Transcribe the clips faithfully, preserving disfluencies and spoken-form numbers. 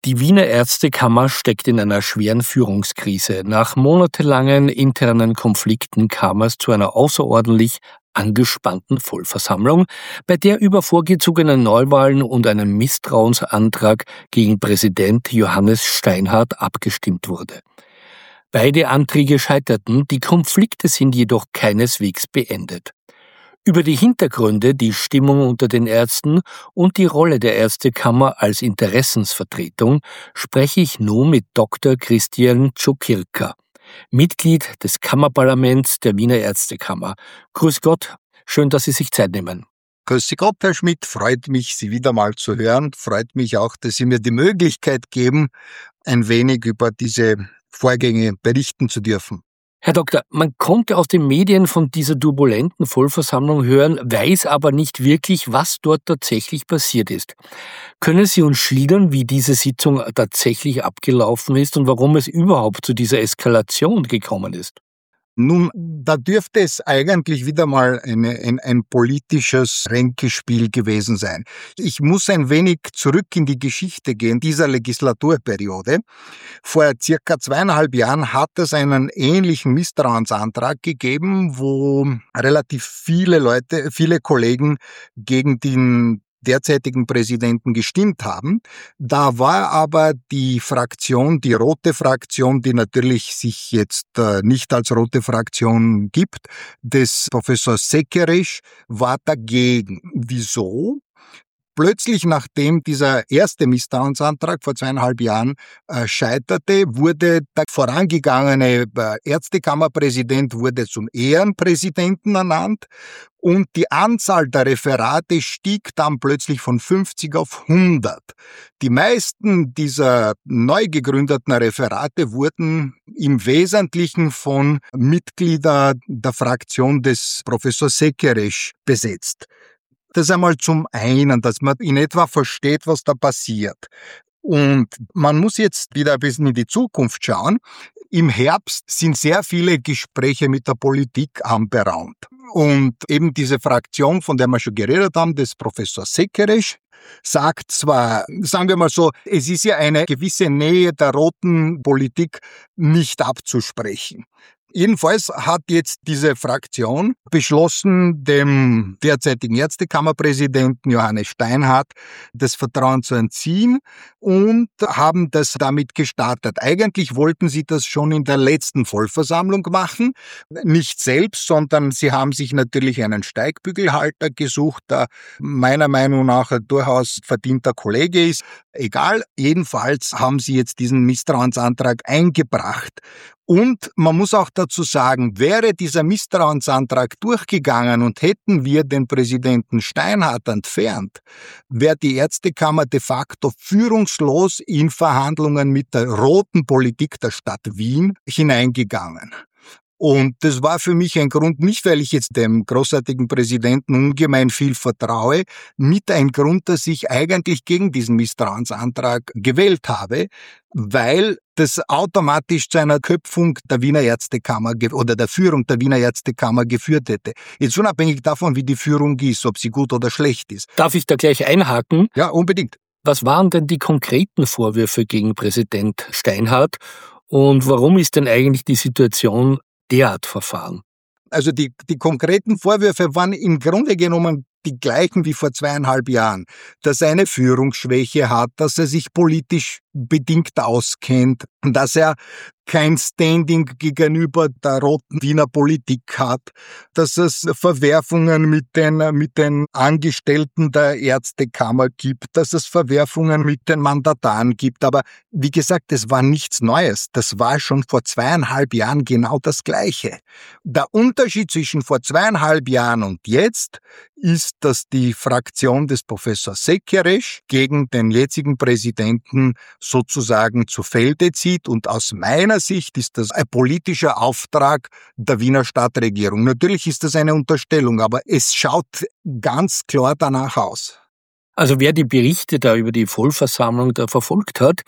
Die Wiener Ärztekammer steckt in einer schweren Führungskrise. Nach monatelangen internen Konflikten kam es zu einer außerordentlich angespannten Vollversammlung, bei der über vorgezogene Neuwahlen und einen Misstrauensantrag gegen Präsident Johannes Steinhardt abgestimmt wurde. Beide Anträge scheiterten, die Konflikte sind jedoch keineswegs beendet. Über die Hintergründe, die Stimmung unter den Ärzten und die Rolle der Ärztekammer als Interessensvertretung spreche ich nun mit Doktor Christian Czokirka, Mitglied des Kammerparlaments der Wiener Ärztekammer. Grüß Gott, schön, dass Sie sich Zeit nehmen. Grüß Gott, Herr Schmidt, freut mich, Sie wieder mal zu hören. Freut mich auch, dass Sie mir die Möglichkeit geben, ein wenig über diese Vorgänge berichten zu dürfen. Herr Doktor, man konnte aus den Medien von dieser turbulenten Vollversammlung hören, weiß aber nicht wirklich, was dort tatsächlich passiert ist. Können Sie uns schildern, wie diese Sitzung tatsächlich abgelaufen ist und warum es überhaupt zu dieser Eskalation gekommen ist? Nun, da dürfte es eigentlich wieder mal eine, ein, ein politisches Ränkespiel gewesen sein. Ich muss ein wenig zurück in die Geschichte gehen, dieser Legislaturperiode. Vor circa zweieinhalb Jahren hat es einen ähnlichen Misstrauensantrag gegeben, wo relativ viele Leute, viele Kollegen gegen den derzeitigen Präsidenten gestimmt haben. Da war aber die Fraktion, die rote Fraktion, die natürlich sich jetzt äh, nicht als rote Fraktion gibt, des Professors Sekeres, war dagegen. Wieso? Plötzlich, nachdem dieser erste Misstrauensantrag vor zweieinhalb Jahren äh, scheiterte, wurde der vorangegangene äh, Ärztekammerpräsident wurde zum Ehrenpräsidenten ernannt und die Anzahl der Referate stieg dann plötzlich von fünfzig auf hundert. Die meisten dieser neu gegründeten Referate wurden im Wesentlichen von Mitgliedern der Fraktion des Professors Sekeres besetzt. Das einmal zum einen, dass man in etwa versteht, was da passiert. Und man muss jetzt wieder ein bisschen in die Zukunft schauen. Im Herbst sind sehr viele Gespräche mit der Politik anberaumt. Und eben diese Fraktion, von der wir schon geredet haben, des Professors Sekeres, sagt zwar, sagen wir mal so, es ist ja eine gewisse Nähe der roten Politik nicht abzusprechen. Jedenfalls hat jetzt diese Fraktion beschlossen, dem derzeitigen Ärztekammerpräsidenten Johannes Steinhardt das Vertrauen zu entziehen und haben das damit gestartet. Eigentlich wollten sie das schon in der letzten Vollversammlung machen, nicht selbst, sondern sie haben sich natürlich einen Steigbügelhalter gesucht, der meiner Meinung nach ein durchaus verdienter Kollege ist. Egal, jedenfalls haben sie jetzt diesen Misstrauensantrag eingebracht. Und man muss auch dazu sagen, wäre dieser Misstrauensantrag durchgegangen und hätten wir den Präsidenten Steinhardt entfernt, wäre die Ärztekammer de facto führungslos in Verhandlungen mit der roten Politik der Stadt Wien hineingegangen. Und das war für mich ein Grund, nicht weil ich jetzt dem großartigen Präsidenten ungemein viel vertraue, mit ein Grund, dass ich eigentlich gegen diesen Misstrauensantrag gewählt habe, weil das automatisch zu einer Köpfung der Wiener Ärztekammer oder der Führung der Wiener Ärztekammer geführt hätte. Jetzt unabhängig davon, wie die Führung ist, ob sie gut oder schlecht ist. Darf ich da gleich einhaken? Ja, unbedingt. Was waren denn die konkreten Vorwürfe gegen Präsident Steinhardt und warum ist denn eigentlich die Situation derart verfahren? Also die, die konkreten Vorwürfe waren im Grunde genommen die gleichen wie vor zweieinhalb Jahren. Dass er eine Führungsschwäche hat, dass er sich politisch bedingt auskennt, dass er kein Standing gegenüber der roten Wiener Politik hat, dass es Verwerfungen mit den, mit den Angestellten der Ärztekammer gibt, dass es Verwerfungen mit den Mandataren gibt. Aber wie gesagt, das war nichts Neues. Das war schon vor zweieinhalb Jahren genau das Gleiche. Der Unterschied zwischen vor zweieinhalb Jahren und jetzt ist, dass die Fraktion des Professors Sekeres gegen den jetzigen Präsidenten sozusagen zu Felde zieht und aus meiner Sicht ist das ein politischer Auftrag der Wiener Stadtregierung. Natürlich ist das eine Unterstellung, aber es schaut ganz klar danach aus. Also wer die Berichte da über die Vollversammlung da verfolgt hat,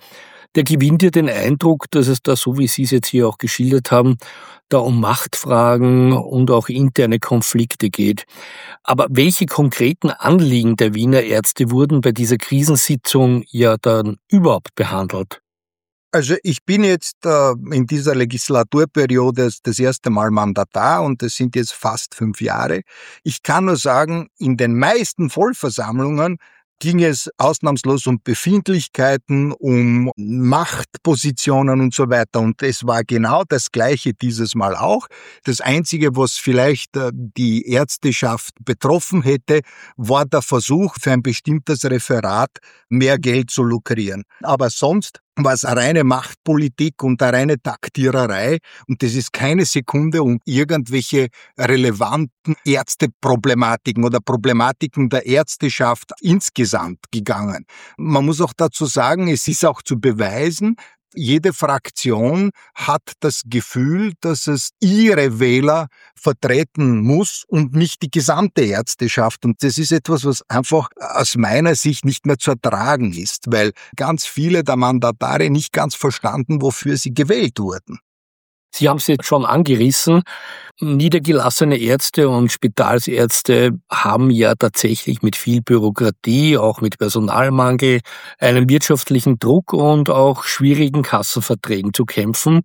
der gewinnt ja den Eindruck, dass es da, so wie Sie es jetzt hier auch geschildert haben, da um Machtfragen und auch interne Konflikte geht. Aber welche konkreten Anliegen der Wiener Ärzte wurden bei dieser Krisensitzung ja dann überhaupt behandelt? Also ich bin jetzt äh, in dieser Legislaturperiode das erste Mal Mandatar und das sind jetzt fast fünf Jahre. Ich kann nur sagen, in den meisten Vollversammlungen ging es ausnahmslos um Befindlichkeiten, um Machtpositionen und so weiter. Und es war genau das Gleiche dieses Mal auch. Das Einzige, was vielleicht die Ärzteschaft betroffen hätte, war der Versuch, für ein bestimmtes Referat mehr Geld zu lukrieren. Aber sonst war es eine reine Machtpolitik und eine reine Taktiererei und das ist keine Sekunde um irgendwelche relevanten Ärzteproblematiken oder Problematiken der Ärzteschaft insgesamt gegangen. Man muss auch dazu sagen, es ist auch zu beweisen, jede Fraktion hat das Gefühl, dass es ihre Wähler vertreten muss und nicht die gesamte Ärzteschaft. Und das ist etwas, was einfach aus meiner Sicht nicht mehr zu ertragen ist, weil ganz viele der Mandatare nicht ganz verstanden, wofür sie gewählt wurden. Sie haben es jetzt schon angerissen. Niedergelassene Ärzte und Spitalsärzte haben ja tatsächlich mit viel Bürokratie, auch mit Personalmangel, einem wirtschaftlichen Druck und auch schwierigen Kassenverträgen zu kämpfen.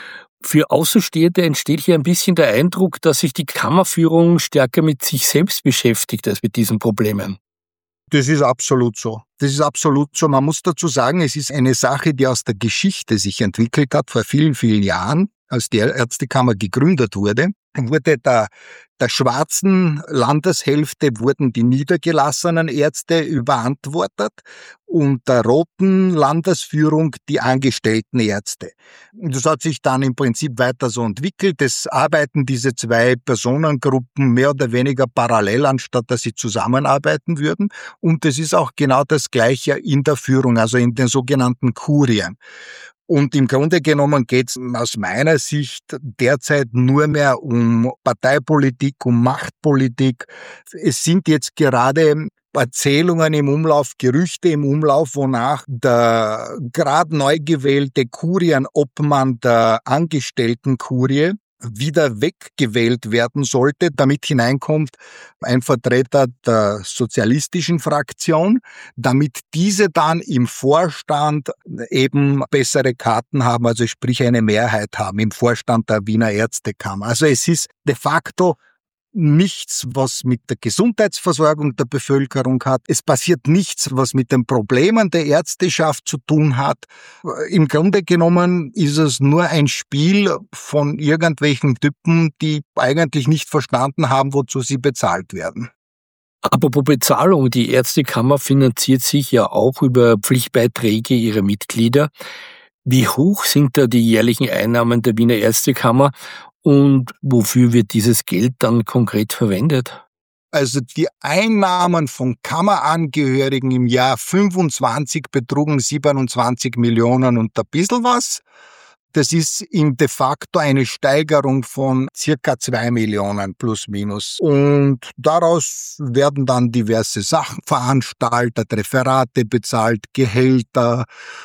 Für Außenstehende entsteht hier ein bisschen der Eindruck, dass sich die Kammerführung stärker mit sich selbst beschäftigt als mit diesen Problemen. Das ist absolut so. Das ist absolut so. Man muss dazu sagen, es ist eine Sache, die aus der Geschichte sich entwickelt hat, vor vielen, vielen Jahren, als die Ärztekammer gegründet wurde. Wurde der, der schwarzen Landeshälfte wurden die niedergelassenen Ärzte überantwortet und der roten Landesführung die angestellten Ärzte. Das hat sich dann im Prinzip weiter so entwickelt. Es arbeiten diese zwei Personengruppen mehr oder weniger parallel, anstatt dass sie zusammenarbeiten würden. Und es ist auch genau das Gleiche in der Führung, also in den sogenannten Kurien. Und im Grunde genommen geht es aus meiner Sicht derzeit nur mehr um Parteipolitik, um Machtpolitik. Es sind jetzt gerade Erzählungen im Umlauf, Gerüchte im Umlauf, wonach der gerade neu gewählte Kurienobmann der Angestelltenkurie wieder weggewählt werden sollte, damit hineinkommt ein Vertreter der sozialistischen Fraktion, damit diese dann im Vorstand eben bessere Karten haben, also sprich eine Mehrheit haben im Vorstand der Wiener Ärztekammer. Also es ist de facto nichts, was mit der Gesundheitsversorgung der Bevölkerung hat. Es passiert nichts, was mit den Problemen der Ärzteschaft zu tun hat. Im Grunde genommen ist es nur ein Spiel von irgendwelchen Typen, die eigentlich nicht verstanden haben, wozu sie bezahlt werden. Apropos Bezahlung, die Ärztekammer finanziert sich ja auch über Pflichtbeiträge ihrer Mitglieder. Wie hoch sind da die jährlichen Einnahmen der Wiener Ärztekammer? Und wofür wird dieses Geld dann konkret verwendet? Also die Einnahmen von Kammerangehörigen im Jahr fünfundzwanzig betrugen siebenundzwanzig Millionen und ein bisschen was. Das ist in de facto eine Steigerung von circa zwei Millionen plus minus. Und daraus werden dann diverse Sachen veranstaltet, Referate bezahlt, Gehälter,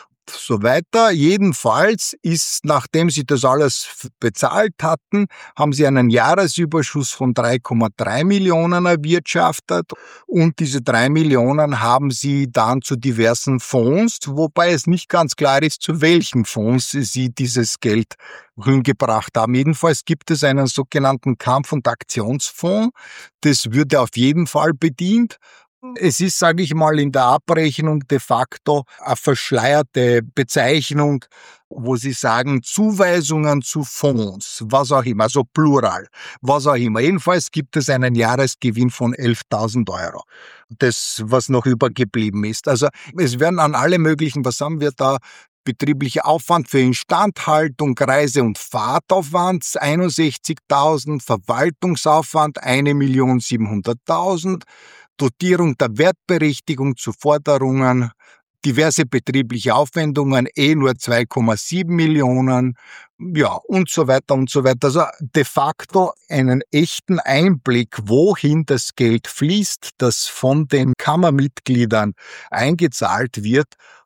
so weiter. Jedenfalls ist, nachdem sie das alles bezahlt hatten, haben sie einen Jahresüberschuss von drei Komma drei Millionen erwirtschaftet und diese drei Millionen haben sie dann zu diversen Fonds, wobei es nicht ganz klar ist, zu welchen Fonds sie dieses Geld hingebracht haben. Jedenfalls gibt es einen sogenannten Kampf- und Aktionsfonds. Das würde auf jeden Fall bedient. Es ist, sage ich mal, in der Abrechnung de facto eine verschleierte Bezeichnung, wo sie sagen Zuweisungen zu Fonds, was auch immer, also Plural, was auch immer. Jedenfalls gibt es einen Jahresgewinn von elftausend Euro. Das, was noch übergeblieben ist. Also es werden an alle möglichen, was haben wir da? Betrieblicher Aufwand für Instandhaltung, Reise- und Fahrtaufwand einundsechzigtausend, Verwaltungsaufwand eine Million siebenhunderttausend, Dotierung der Wertberechtigung zu Forderungen, diverse betriebliche Aufwendungen, eh nur zwei Komma sieben Millionen, ja, und so weiter und so weiter. Also de facto einen echten Einblick, wohin das Geld fließt, das von den Kammermitgliedern eingezahlt wird.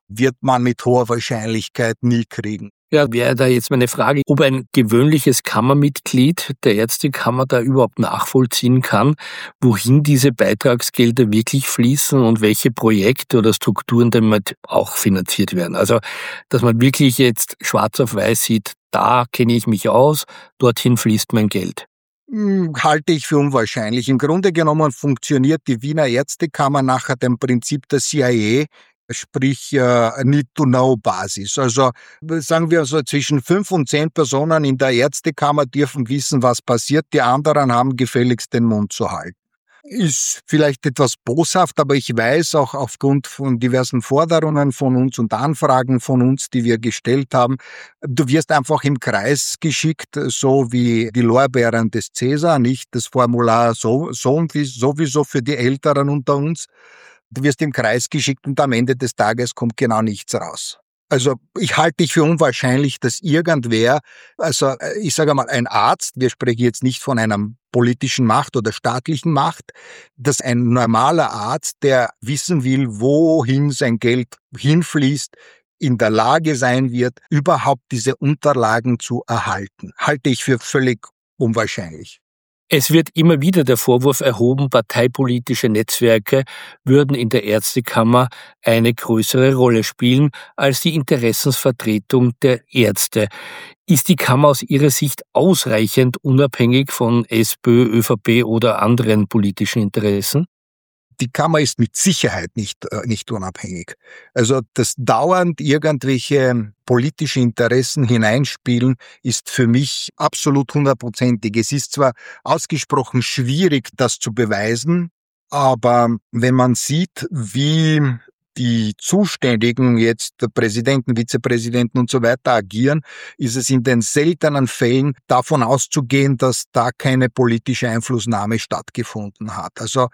wird man mit hoher Wahrscheinlichkeit nie kriegen. Ja, wäre da jetzt meine Frage, ob ein gewöhnliches Kammermitglied der Ärztekammer da überhaupt nachvollziehen kann, wohin diese Beitragsgelder wirklich fließen und welche Projekte oder Strukturen damit auch finanziert werden. Also, dass man wirklich jetzt schwarz auf weiß sieht, da kenne ich mich aus, dorthin fließt mein Geld. Hm, Halte ich für unwahrscheinlich. Im Grunde genommen funktioniert die Wiener Ärztekammer nach dem Prinzip der C I A, sprich äh, Need-to-Know-Basis. Also sagen wir so, zwischen fünf und zehn Personen in der Ärztekammer dürfen wissen, was passiert. Die anderen haben gefälligst den Mund zu halten. Ist vielleicht etwas boshaft, aber ich weiß auch aufgrund von diversen Forderungen von uns und Anfragen von uns, die wir gestellt haben, du wirst einfach im Kreis geschickt, so wie die Lorbeeren des Cäsar, nicht das Formular so, so und wie, sowieso für die Älteren unter uns. Du wirst im Kreis geschickt und am Ende des Tages kommt genau nichts raus. Also ich halte ich für unwahrscheinlich, dass irgendwer, also ich sage mal ein Arzt, wir sprechen jetzt nicht von einer politischen Macht oder staatlichen Macht, dass ein normaler Arzt, der wissen will, wohin sein Geld hinfließt, in der Lage sein wird, überhaupt diese Unterlagen zu erhalten. Halte ich für völlig unwahrscheinlich. Es wird immer wieder der Vorwurf erhoben, parteipolitische Netzwerke würden in der Ärztekammer eine größere Rolle spielen als die Interessensvertretung der Ärzte. Ist die Kammer aus Ihrer Sicht ausreichend unabhängig von SPÖ, ÖVP oder anderen politischen Interessen? Die Kammer ist mit Sicherheit nicht, äh, nicht unabhängig. Also, dass dauernd irgendwelche politische Interessen hineinspielen, ist für mich absolut hundertprozentig. Es ist zwar ausgesprochen schwierig, das zu beweisen, aber wenn man sieht, wie die Zuständigen jetzt, der Präsidenten, Vizepräsidenten und so weiter agieren, ist es in den seltenen Fällen davon auszugehen, dass da keine politische Einflussnahme stattgefunden hat. Also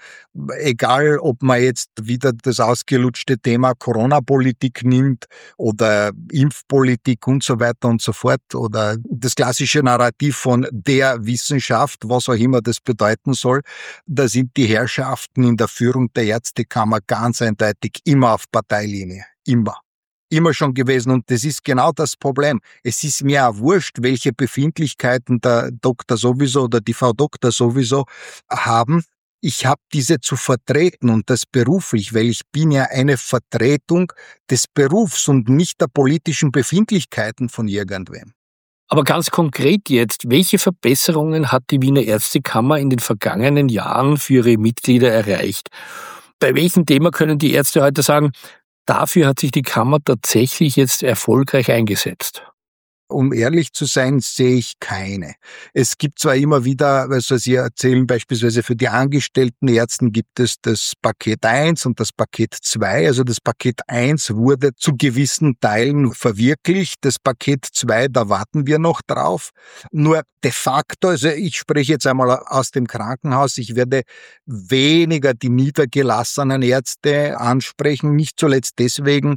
egal, ob man jetzt wieder das ausgelutschte Thema Corona-Politik nimmt oder Impfpolitik und so weiter und so fort oder das klassische Narrativ von der Wissenschaft, was auch immer das bedeuten soll, da sind die Herrschaften in der Führung der Ärztekammer ganz eindeutig immer auf Parteilinie. Immer. Immer schon gewesen. Und das ist genau das Problem. Es ist mir auch wurscht, welche Befindlichkeiten der Doktor sowieso oder die Frau Doktor sowieso haben. Ich habe diese zu vertreten und das beruflich, weil ich bin ja eine Vertretung des Berufs und nicht der politischen Befindlichkeiten von irgendwem. Aber ganz konkret jetzt, welche Verbesserungen hat die Wiener Ärztekammer in den vergangenen Jahren für ihre Mitglieder erreicht? Bei welchem Thema können die Ärzte heute sagen, dafür hat sich die Kammer tatsächlich jetzt erfolgreich eingesetzt? Um ehrlich zu sein, sehe ich keine. Es gibt zwar immer wieder, also Sie erzählen beispielsweise für die angestellten Ärzten gibt es das Paket eins und das Paket zwei. Also das Paket eins wurde zu gewissen Teilen verwirklicht. Das Paket zwei, da warten wir noch drauf. Nur de facto, also ich spreche jetzt einmal aus dem Krankenhaus, ich werde weniger die niedergelassenen Ärzte ansprechen, nicht zuletzt deswegen,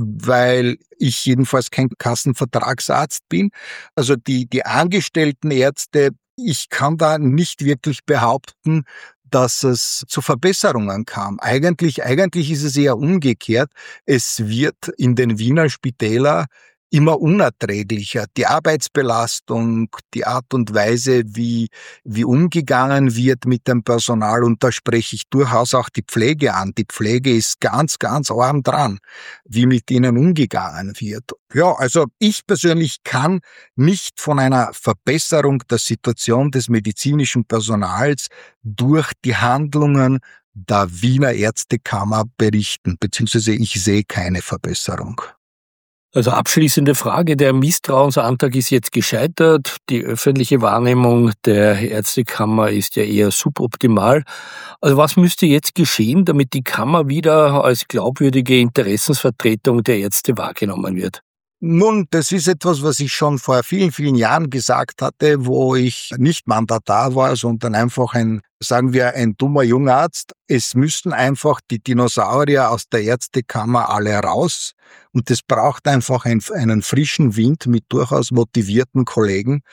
weil ich jedenfalls kein Kassenvertragsarzt bin. Also die, die angestellten Ärzte, ich kann da nicht wirklich behaupten, dass es zu Verbesserungen kam. Eigentlich, eigentlich ist es eher umgekehrt. Es wird in den Wiener Spitälern immer unerträglicher. Die Arbeitsbelastung, die Art und Weise, wie, wie umgegangen wird mit dem Personal, und da spreche ich durchaus auch die Pflege an. Die Pflege ist ganz, ganz arm dran, wie mit ihnen umgegangen wird. Ja, also ich persönlich kann nicht von einer Verbesserung der Situation des medizinischen Personals durch die Handlungen der Wiener Ärztekammer berichten, beziehungsweise ich sehe keine Verbesserung. Also abschließende Frage, der Misstrauensantrag ist jetzt gescheitert. Die öffentliche Wahrnehmung der Ärztekammer ist ja eher suboptimal. Also was müsste jetzt geschehen, damit die Kammer wieder als glaubwürdige Interessensvertretung der Ärzte wahrgenommen wird? Nun, das ist etwas, was ich schon vor vielen, vielen Jahren gesagt hatte, wo ich nicht Mandatar war, sondern einfach ein, sagen wir, ein dummer Jungarzt. Es müssten einfach die Dinosaurier aus der Ärztekammer alle raus. Und es braucht einfach einen, einen frischen Wind mit durchaus motivierten Kollegen.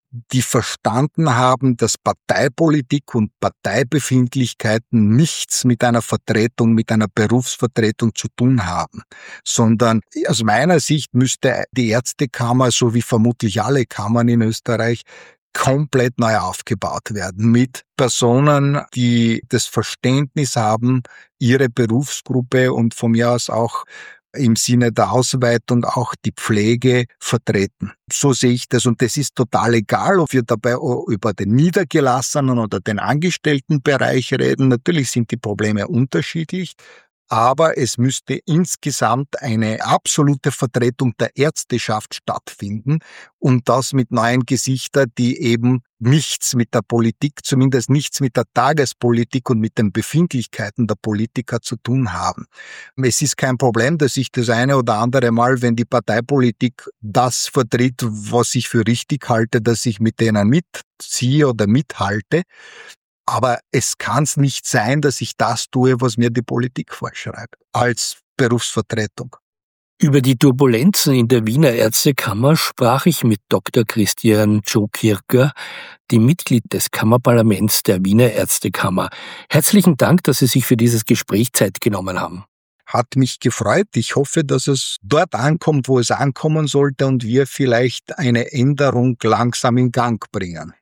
die verstanden haben, dass Parteipolitik und Parteibefindlichkeiten nichts mit einer Vertretung, mit einer Berufsvertretung zu tun haben, sondern aus meiner Sicht müsste die Ärztekammer, so wie vermutlich alle Kammern in Österreich, komplett neu aufgebaut werden mit Personen, die das Verständnis haben, ihre Berufsgruppe und von mir aus auch im Sinne der Ausweitung auch die Pflege vertreten. So sehe ich das, und das ist total egal, ob wir dabei über den niedergelassenen oder den Angestelltenbereich reden. Natürlich sind die Probleme unterschiedlich, aber es müsste insgesamt eine absolute Vertretung der Ärzteschaft stattfinden, und das mit neuen Gesichtern, die eben nichts mit der Politik, zumindest nichts mit der Tagespolitik und mit den Befindlichkeiten der Politiker zu tun haben. Es ist kein Problem, dass ich das eine oder andere Mal, wenn die Parteipolitik das vertritt, was ich für richtig halte, dass ich mit denen mitziehe oder mithalte. Aber es kann es nicht sein, dass ich das tue, was mir die Politik vorschreibt, als Berufsvertretung. Über die Turbulenzen in der Wiener Ärztekammer sprach ich mit Doktor Christian Tschoukirker, dem Mitglied des Kammerparlaments der Wiener Ärztekammer. Herzlichen Dank, dass Sie sich für dieses Gespräch Zeit genommen haben. Hat mich gefreut. Ich hoffe, dass es dort ankommt, wo es ankommen sollte, und wir vielleicht eine Änderung langsam in Gang bringen.